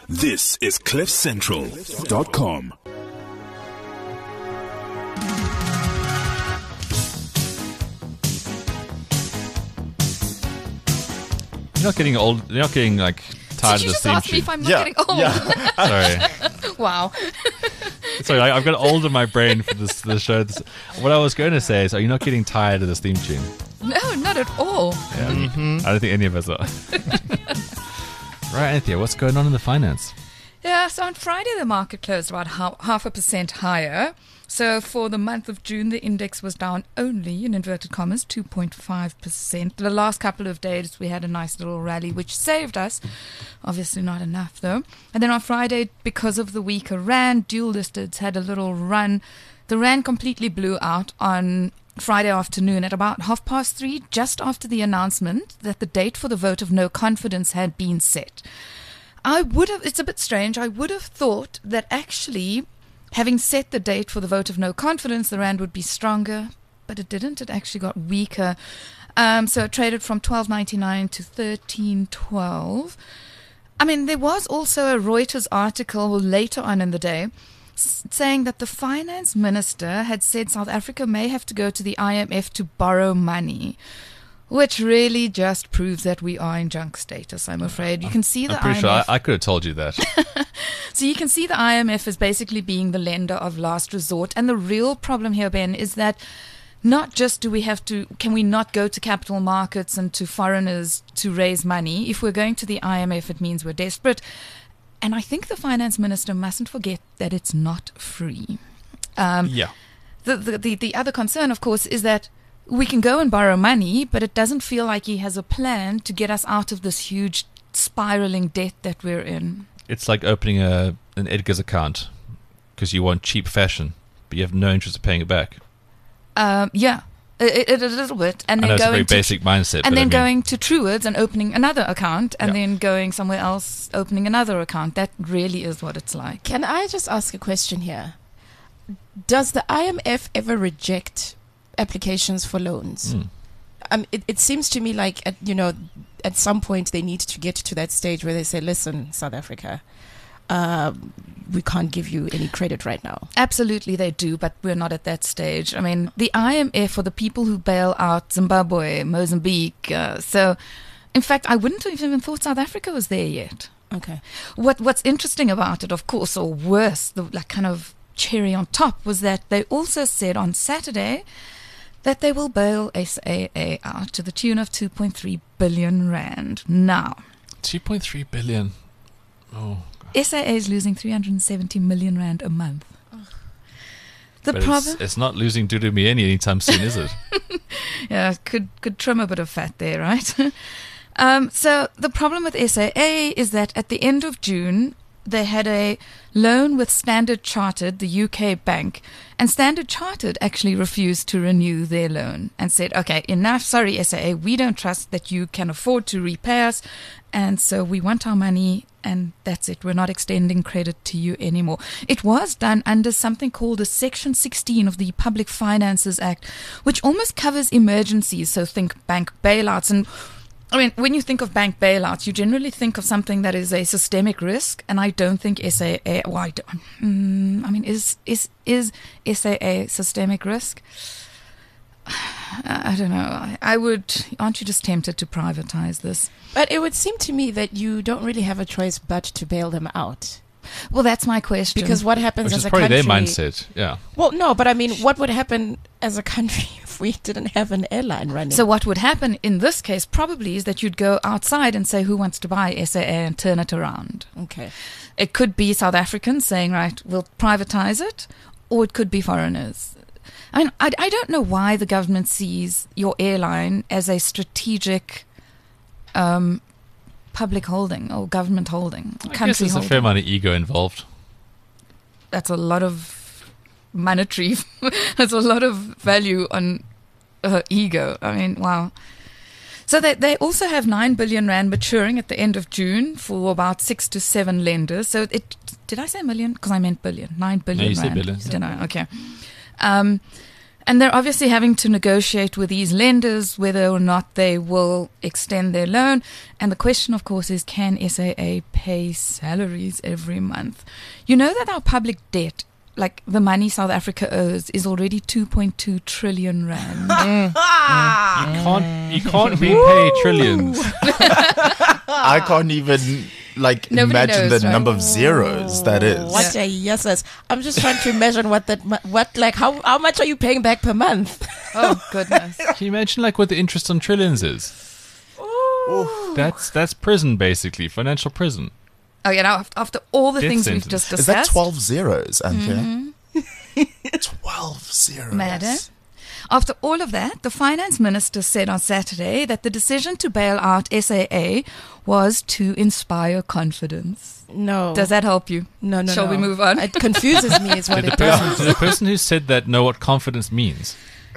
This is CliffCentral.com. You're not getting old. You're not getting like tired Did of you the just theme ask me tune. if I'm not getting old? Sorry, Wow. sorry. I've got old in my brain for this show. What I was going to say is, are you not getting tired of this theme tune? No, not at all. Yeah, I don't think any of us are. Right, Anthea, what's going on in the finance? Yeah, so on Friday the market closed about 0.5% higher. So for the month of June, the index was down only, in inverted commas, 2.5%. The last couple of days, we had a nice little rally, which saved us. Obviously not enough, though. And then on Friday, because of the weaker rand, dual listeds had a little run. The rand completely blew out on Friday afternoon at about 3:30, just after the announcement that the date for the vote of no confidence had been set. It's a bit strange, I would have thought that actually, having set the date for the vote of no confidence, the rand would be stronger, but it didn't. It actually got weaker. So it traded from 12.99 to 13.12. I mean, there was also a Reuters article later on in the day saying that the finance minister had said South Africa may have to go to the IMF to borrow money, which really just proves that we are in junk status, I'm afraid. You can see the I'm pretty IMF. sure I could have told you that. So you can see the IMF as basically being the lender of last resort. And the real problem here, Ben, is that not just can we not go to capital markets and to foreigners to raise money? If we're going to the IMF, it means we're desperate. And I think the finance minister mustn't forget that it's not free. Yeah. The other concern, of course, is that we can go and borrow money, but it doesn't feel like he has a plan to get us out of this huge spiraling debt that we're in. It's like opening an Edgar's account because you want cheap fashion, but you have no interest in paying it back. Yeah, a little bit. And I know then it's a very going to basic mindset. and but then I mean, going to Truworths and opening another account, and Yeah. then going somewhere else, opening another account. That really is what it's like. Can I just ask a question here? Does the IMF ever reject applications for loans? It seems to me like, at some point they need to get to that stage where they say, listen, South Africa, we can't give you any credit right now. Absolutely they do, but we're not at that stage. I mean, the IMF are the people who bail out Zimbabwe, Mozambique. So, in fact, I wouldn't have even thought South Africa was there yet. Okay. What's interesting about it, of course, or worse, the kind of cherry on top, was that they also said on Saturday that they will bail SAA out to the tune of 2.3 billion rand. Now, 2.3 billion. Oh, SAA is losing 370 million rand a month. The but problem, it's not losing Dudumieni anytime soon, is it? yeah, could trim a bit of fat there, right? So the problem with SAA is that at the end of June, they had a loan with Standard Chartered, the UK bank, and Standard Chartered actually refused to renew their loan and said, okay, enough, sorry SAA, we don't trust that you can afford to repay us, and so we want our money, and that's it. We're not extending credit to you anymore. It was done under something called a Section 16 of the Public Finances Act, which almost covers emergencies, so think bank bailouts. And I mean, when you think of bank bailouts, you generally think of something that is a systemic risk, and I don't think SAA. Well, is SAA systemic risk? I don't know. Aren't you just tempted to privatize this? But it would seem to me that you don't really have a choice but to bail them out. Well, that's my question. Because what happens Which as is a probably country... their mindset, yeah. Well, no, but I mean, what would happen as a country if we didn't have an airline running? So what would happen in this case probably is that you'd go outside and say, who wants to buy SAA, and turn it around. Okay. It could be South Africans saying, right, we'll privatize it, or it could be foreigners. I mean, I don't know why the government sees your airline as a strategic public holding or government holding, I guess country there's a holding. fair amount of ego involved. That's a lot of monetary, that's a lot of value on ego. I mean, wow. So they also have 9 billion rand maturing at the end of June for about 6 to 7 lenders. So did I say million? Because I meant billion. 9 billion No, you said rand. billion. Don't know. Okay. And they're obviously having to negotiate with these lenders whether or not they will extend their loan. And the question, of course, is can SAA pay salaries every month? You know that our public debt, like the money South Africa owes, is already 2.2 trillion rand. You can't repay trillions. I can't even Nobody imagine knows, the right? number of zeros that is. What a yeses. I'm just trying to imagine how much are you paying back per month? Oh, goodness. Can you imagine what the interest on trillions is? That's prison, basically, financial prison. Oh, yeah, now after all the Death things sentence. we've just Is that discussed. 12 zeros, Anthea? 12 zeros. Mad, eh? After all of that, the finance minister said on Saturday that the decision to bail out SAA was to inspire confidence. No. Does that help you? No. Shall we move on? It confuses me is what Did it does. the person who said that know what confidence means?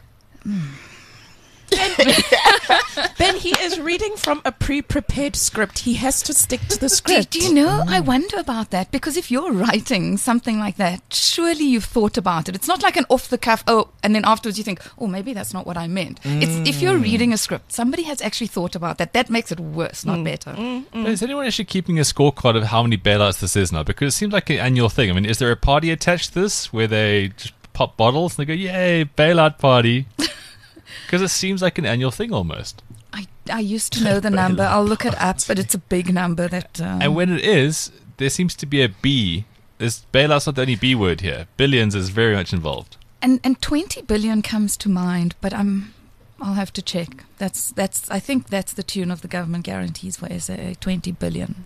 Ben, he is reading from a pre-prepared script. He has to stick to the script. Do you know, I wonder about that, because if you're writing something like that, surely you've thought about it. It's not like an off-the-cuff, and then afterwards you think, oh, maybe that's not what I meant. It's if you're reading a script, somebody has actually thought about that. That makes it worse, not better. But is anyone actually keeping a scorecard of how many bailouts this is now? Because it seems like an annual thing. I mean, is there a party attached to this where they just pop bottles and they go, yay, bailout party? Because it seems like an annual thing almost. I used to know the number. I'll look it up, but it's a big number. And when it is, there seems to be a B. Bailout's not the only B word here. Billions is very much involved. And 20 billion comes to mind, but I'll have to check. I think that's the tune of the government guarantees for SAA, 20 billion.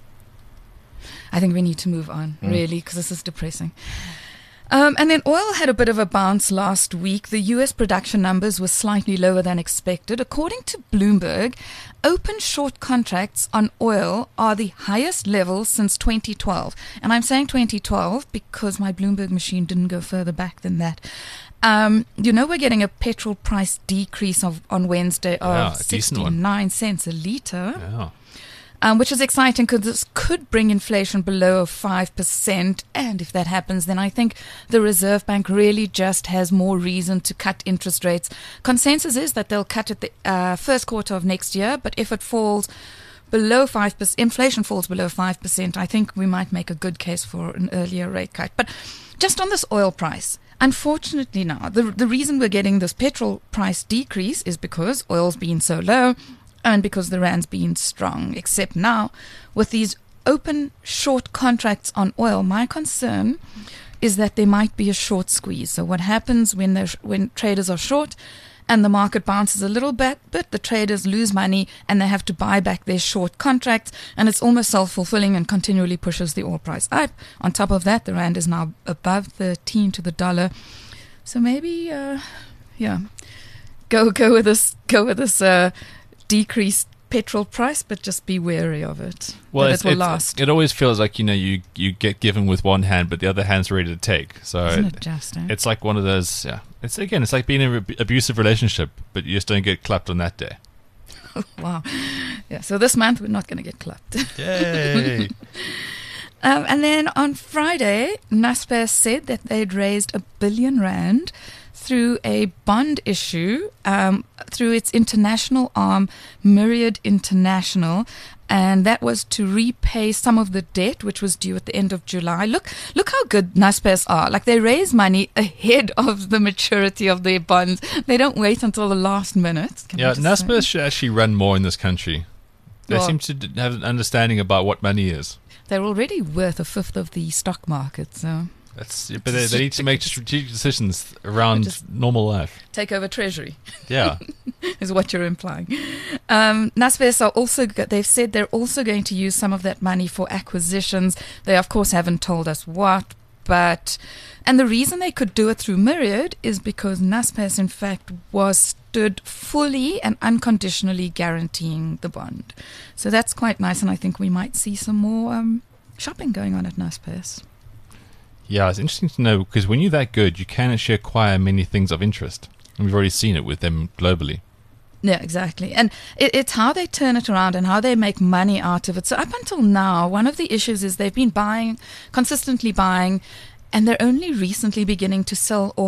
I think we need to move on, really, because this is depressing. And then oil had a bit of a bounce last week. The US production numbers were slightly lower than expected. According to Bloomberg, open short contracts on oil are the highest level since 2012. And I'm saying 2012 because my Bloomberg machine didn't go further back than that. We're getting a petrol price decrease on Wednesday of 69 cents a litre. Yeah. Which is exciting because this could bring inflation below 5%. And if that happens, then I think the Reserve Bank really just has more reason to cut interest rates. Consensus is that they'll cut it the first quarter of next year. But if it falls below 5%, inflation falls below 5%, I think we might make a good case for an earlier rate cut. But just on this oil price, unfortunately now, the reason we're getting this petrol price decrease is because oil's been so low. And because the rand's been strong, except now with these open short contracts on oil, my concern is that there might be a short squeeze. So what happens when traders are short and the market bounces a little bit, the traders lose money and they have to buy back their short contracts, and it's almost self-fulfilling and continually pushes the oil price up. On top of that, the rand is now above 13 to the dollar. So maybe, go with this. Decreased petrol price, but just be wary of it. Well, it will last. It always feels like you get given with one hand, but the other hand's ready to take. So Isn't it just? it's like one of those. Yeah, it's like being in an abusive relationship, but you just don't get clapped on that day. Wow. Yeah. So this month we're not going to get clapped. Yay! And then on Friday, Naspers said that they'd raised R1 billion through a bond issue through its international arm, Myriad International, and that was to repay some of the debt which was due at the end of July. Look how good Naspers are. Like, they raise money ahead of the maturity of their bonds. They don't wait until the last minute. Naspers should actually run more in this country. They Well, seem to have an understanding about what money is. they're already worth a fifth of the stock market, so But they need to make strategic decisions around normal life. take over treasury. Yeah. Is what you're implying. Naspers they've said they're also going to use some of that money for acquisitions. They, of course, haven't told us what, and the reason they could do it through Myriad is because Naspers, in fact, stood fully and unconditionally guaranteeing the bond. So that's quite nice, and I think we might see some more shopping going on at Naspers. Yeah, it's interesting to know, because when you're that good, you can actually acquire many things of interest. And we've already seen it with them globally. Yeah, exactly. And it's how they turn it around and how they make money out of it. So up until now, one of the issues is they've been consistently buying, and they're only recently beginning to sell off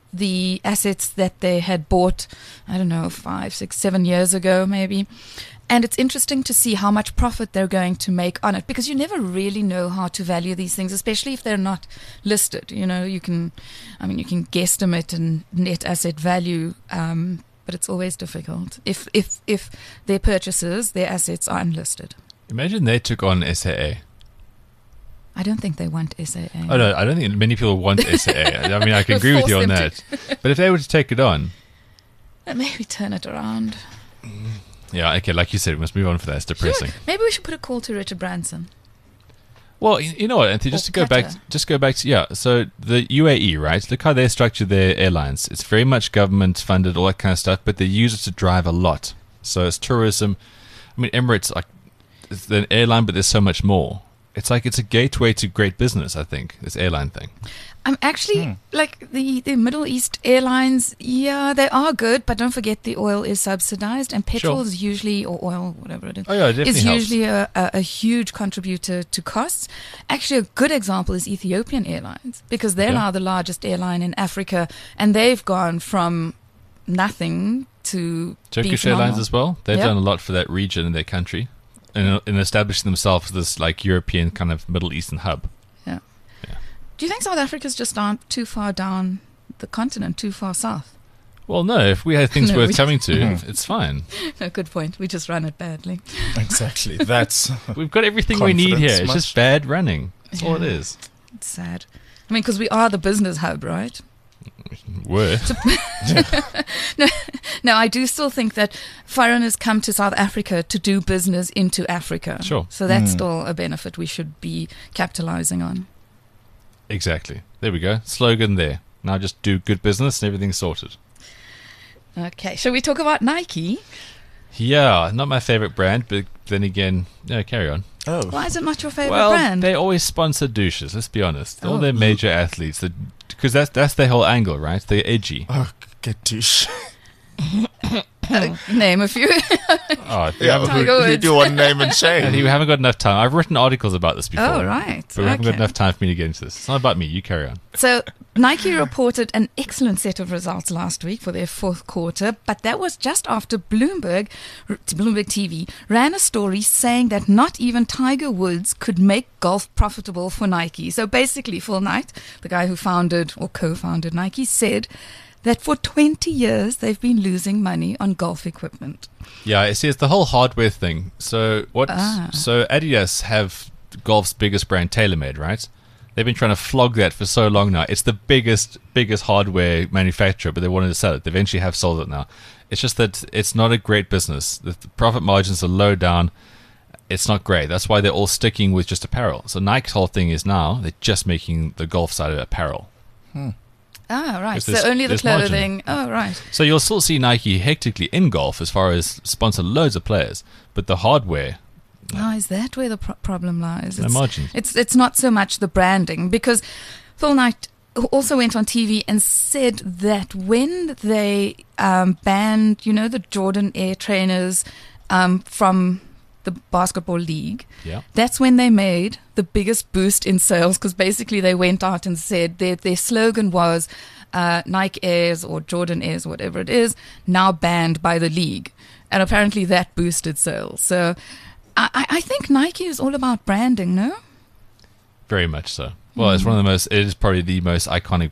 the assets that they had bought, I don't know, 5, 6, 7 years ago, maybe. And it's interesting to see how much profit they're going to make on it, because you never really know how to value these things, especially if they're not listed. You know, you can guesstimate a net asset value, but it's always difficult if their purchases, their assets are unlisted. Imagine they took on SAA. I don't think they want SAA. Oh, no, I don't think many people want SAA. I mean, I can agree with you on that. But if they were to take it on... Maybe turn it around. Yeah, okay, like you said, we must move on for that. It's depressing. Maybe we should put a call to Richard Branson. Well, you know what, Anthony, just Or to go back Qatar. to, yeah, so the UAE, right? Look how they structure their airlines. It's very much government funded, all that kind of stuff, but they use it to drive a lot. So it's tourism. I mean, Emirates, like, it's an airline, but there's so much more. It's like it's a gateway to great business, I think, this airline thing. I'm actually, like, the Middle East airlines, yeah, they are good, but don't forget the oil is subsidized, and petrol is usually, or oil, whatever it is, Oh, yeah, it definitely is helps. usually a huge contributor to costs. Actually, a good example is Ethiopian Airlines, because they're Yeah. now the largest airline in Africa, and they've gone from nothing to being Turkish Airlines phenomenal. as well. They've Yep. done a lot for that region in their country and establishing themselves as this, like, European kind of Middle Eastern hub. Do you think South Africa's just aren't too far down the continent, too far south? Well, no, if we had things No, worth we- coming to, it's fine. No, good point. We just run it badly. Exactly. That's We've got everything we need here. Confidence It's much? just bad running. That's all it Yeah. is. It's sad. I mean, because we are the business hub, right? Were. No, I do still think that foreigners come to South Africa to do business into Africa. Sure. So that's still a benefit we should be capitalizing on. Exactly. There we go. Slogan there. Now just do good business and everything's sorted. Okay, shall we talk about Nike? Yeah, not my favorite brand, but then again, no, carry on. Why is it not your favorite Well, brand? they always sponsor douches, let's be honest. All Oh. their major athletes, because that's their whole angle, right? They're edgy. get douche. Name a few. Oh, Yeah, Tiger who Woods. do you want name and shame? we haven't got enough time. I've written articles about this before. Oh, right. But we haven't got Okay. enough time for me to get into this. It's not about me. You carry on. So Nike reported an excellent set of results last week for their fourth quarter, but that was just after Bloomberg TV ran a story saying that not even Tiger Woods could make golf profitable for Nike. So basically, Phil Knight, the guy who founded or co-founded Nike, said that for 20 years they've been losing money on golf equipment. Yeah, it's the whole hardware thing. So Ah. So Adidas have golf's biggest brand, TaylorMade, right? They've been trying to flog that for so long now. It's the biggest hardware manufacturer, but they wanted to sell it. They eventually have sold it now. It's just that it's not a great business. The profit margins are low down. It's not great. That's why they're all sticking with just apparel. So Nike's whole thing is now they're just making the golf side of apparel. Ah, right. Because So there's- only the there's margin. clothing. Oh, right. So you'll still see Nike hectically in golf as far as sponsor loads of players, but the hardware, Oh, is that where the problem lies? no margin. It's not so much the branding, because Phil Knight also went on TV and said that when they banned, the Jordan Air trainers from the basketball league, Yeah. that's when they made the biggest boost in sales, because basically they went out and said their slogan was Nike Airs or Jordan Airs, whatever it is, now banned by the league. And apparently that boosted sales. So I think Nike is all about branding, no? Very much so. Well, it's one of the most. It is probably the most iconic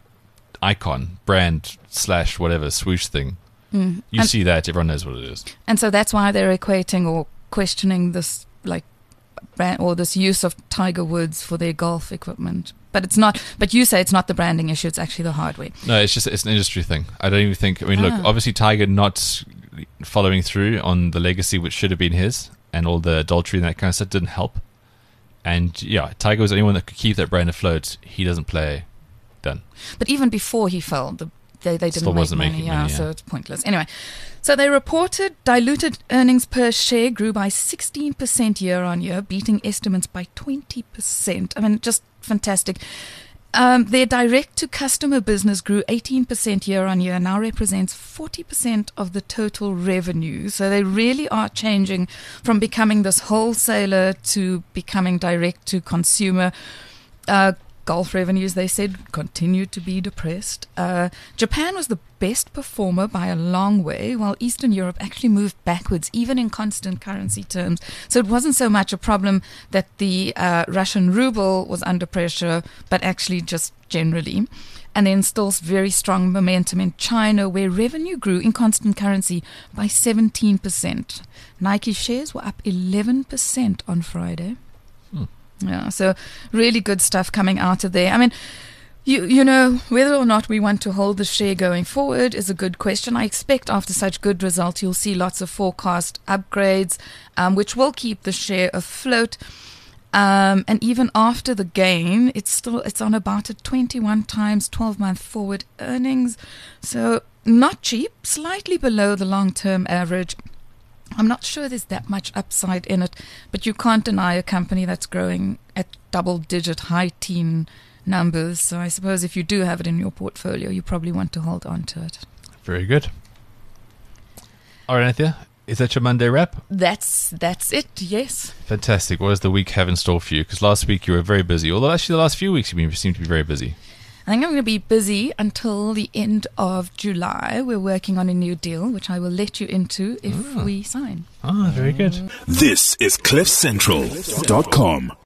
brand / whatever swoosh thing. You And- see that, everyone knows what it is. And so that's why they're equating or questioning this brand or this use of Tiger Woods for their golf equipment. But it's not. But you say it's not the branding issue; it's actually the hardware. No, it's an industry thing. I don't even think. I mean, look, obviously Tiger not following through on the legacy which should have been his, and all the adultery and that kind of stuff didn't help. And yeah, Tiger was the only one that could keep that brand afloat. He doesn't play. Done. But even before he fell, they didn't Still make wasn't money. making Yeah, money, yeah. so it's pointless. Anyway, so they reported diluted earnings per share grew by 16% year on year, beating estimates by 20%. I mean, just fantastic. Their direct-to-customer business grew 18% year on year, now represents 40% of the total revenue. So they really are changing from becoming this wholesaler to becoming direct-to-consumer. Golf revenues, they said, continued to be depressed. Japan was the best performer by a long way, while Eastern Europe actually moved backwards, even in constant currency terms. So it wasn't so much a problem that the Russian ruble was under pressure, but actually just generally. And then still very strong momentum in China, where revenue grew in constant currency by 17%. Nike shares were up 11% on Friday. Yeah, so really good stuff coming out of there. I mean, you know, whether or not we want to hold the share going forward is a good question. I expect after such good results, you'll see lots of forecast upgrades, which will keep the share afloat. And even after the gain, it's on about a 21 times 12-month forward earnings. So not cheap, slightly below the long-term average. I'm not sure there's that much upside in it, but you can't deny a company that's growing at double-digit, high-teen numbers. So I suppose if you do have it in your portfolio, you probably want to hold on to it. Very good. All right, Anthea, is that your Monday wrap? That's it, yes. Fantastic. What does the week have in store for you? Because last week you were very busy, although actually the last few weeks you seem to be very busy. I think I'm going to be busy until the end of July. We're working on a new deal, which I will let you into if we sign. Ah, very good. This is CliffCentral.com.